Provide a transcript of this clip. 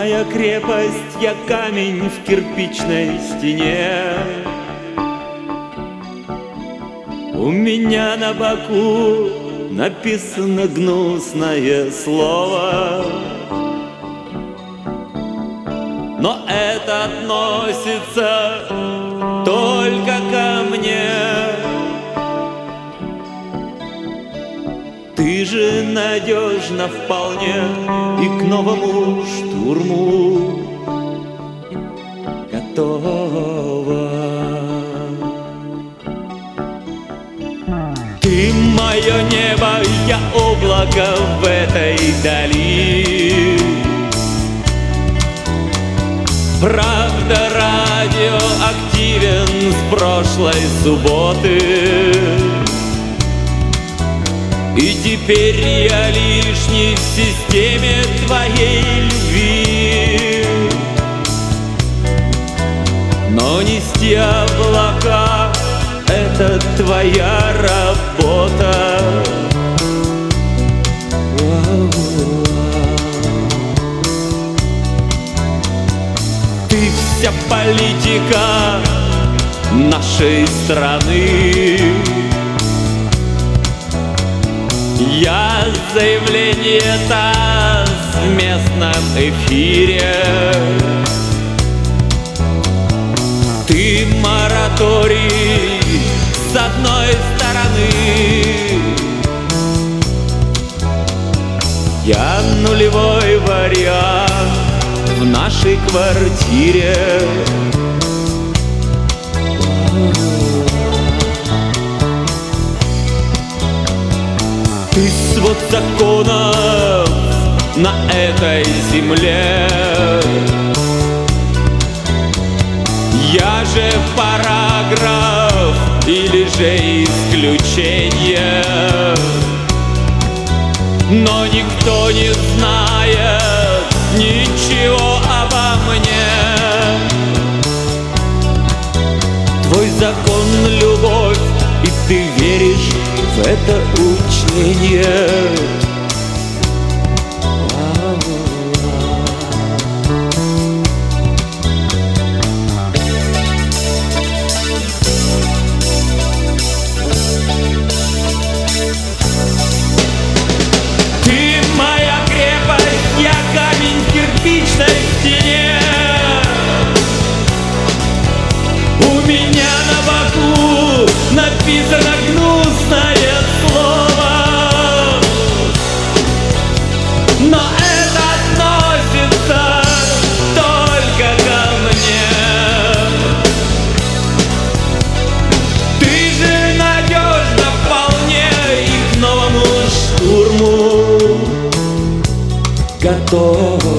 моя крепость, я камень в кирпичной стене. У меня на боку написано гнусное слово, но это относится только ко мне. Ты же надежна вполне и к новому штурму готова. Ты мое небо, я облако в этой дали. Правда, радиоактивен с прошлой субботы, и теперь я лишний в системе твоей любви. Но нести облака — это твоя работа. Ты вся политика нашей страны. Я заявление-то в местном эфире. Ты мораторий с одной стороны, я нулевой вариант в нашей квартире. Ты свод законов на этой земле. Я же параграф или же исключение. Но никто не знает ничего обо мне. Твой закон — любовь, и ты веришь в это учение. Ты моя крепость, я камень в кирпичной стене. У меня на боку написано гнусное слово, но это относится только ко мне. Ты же надежна вполне и к новому штурму готова.